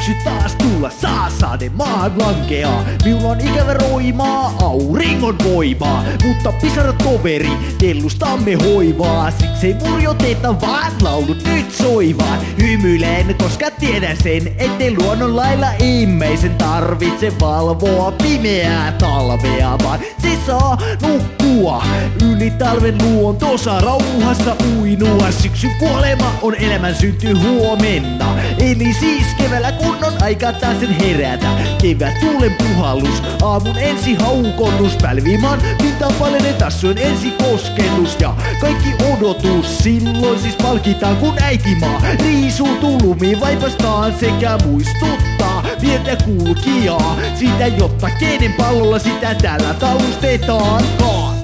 syksy taas tulla, saa sade maahan lankeaa. Minulla on ikävä roimaa, auringon voimaa, mutta pisarat toveri, tellustamme hoivaa. Siksei murjoteta vaan laulut nyt soivaan. Hymyilen, koska tiedän sen, ettei luonnon lailla ihmeisen tarvitse valvoa pimeää talvea, vaan se saa nukkua yli talven luontossa rauhassa uinua. Syksyn kuolema on elämän synty huomenna, eli siis keväällä kun on aika taas sen herätä. Kevät tuulen puhallus, aamun ensi haukotus, pälvimaan pintaan palenen tassujen ensi koskennus. Ja kaikki odotus silloin siis palkitaan, kun äitimaa riisuutuu lumiin vaipastaan sekä muistuttaa pientä kulkijaa siitä, jotta kenen pallolla sitä täällä talustetaankaan.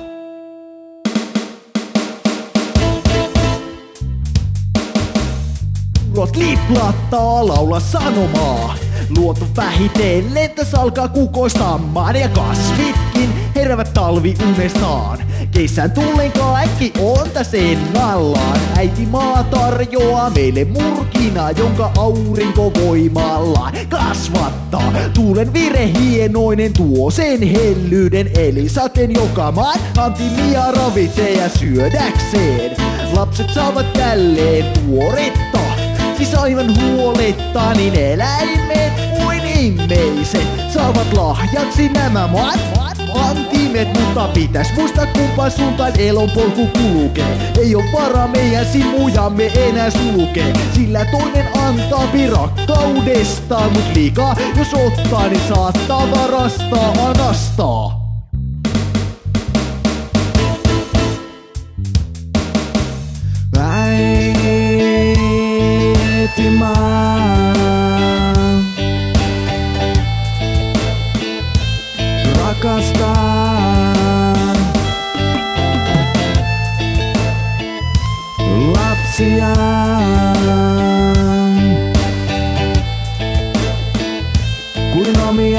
Kuulot liplattaa, laula sanomaa. Luonto vähitellen tässä alkaa kukoistamaan ja kasvitkin heräävät talviunestaan. Kesän tullen kaikki on tässä ennallaan. Äiti maa tarjoaa meille murkina, jonka aurinko voimallaan kasvattaa. Tuulen vire hienoinen tuo sen hellyyden, eli sateen joka maan antimia ravitsee ja syödäkseen. Lapset saavat tälleen tuoretta, siis aivan huoletta, niin eläimet kuin ihmiset saavat lahjaksi nämä antimet. Mutta pitäis muistaa kumpaan suuntaan elonpolku kulkee. Ei oo varaa meidän simujamme enää sulkee, sillä toinen antaa rakkaudestaan, mut liikaa jos ottaa, niin saattaa varastaa anastaa. Rakastan lapsiaan kuin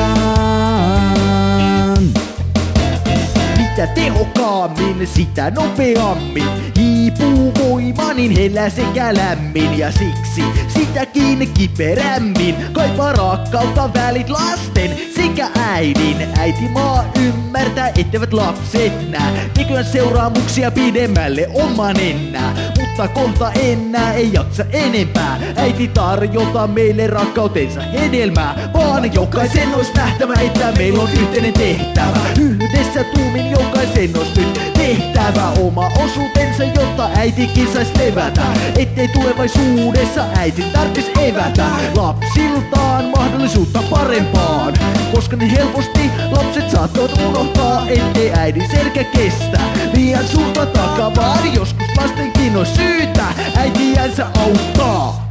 omiaan. Mitä tehokkaammin, sitä nopeammin hiipuu voima, niin hellä sekä lämmin. Ja siksi sitäkin kiperämmin kaipaa rakkautta välit lasten sekä äidin. Äiti maa ymmärtää, etteivät lapset nää nykyään seuraamuksia pidemmälle oman ennää. Mutta kohta enää ei jaksa enempää äiti tarjota meille rakkautensa hedelmää, vaan jokaisen ois nähtävä, että meillä on yhteinen tehtävä. Yhdessä tuumin jokaisen ois nyt tehtävä oma osuutensa, jotta äitikin sais levätä, ettei tulevaisuudessa äitin tarvis evätä lapsiltaan mahdollisuutta parempaan, koska niin helposti lapset saattavat unohtaa, ettei äidin selkä kestä liian suurta takavaa. Joskus lastenkin on syytä äitiänsä auttaa.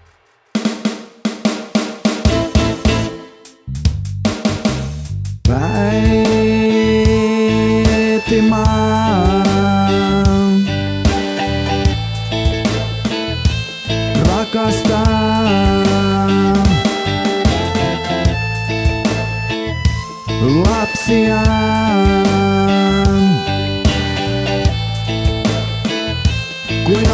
Äitimaa rakastan lapsiaan kuin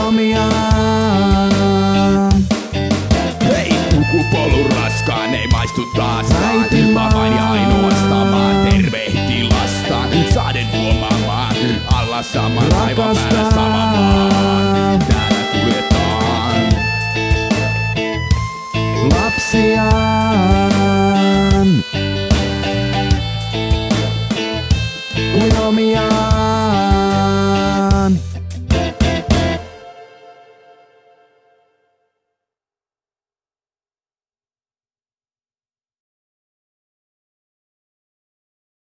omiaan. Hei, ulkupolun raskaan ei maistu taaskaan. Mä vain ja ainoastaan mä tervehdin lastaan. Saaden huomaamaan alla sama laiva päällä sama maan. Täällä kuljetaan lapsiaan kuin omiaan.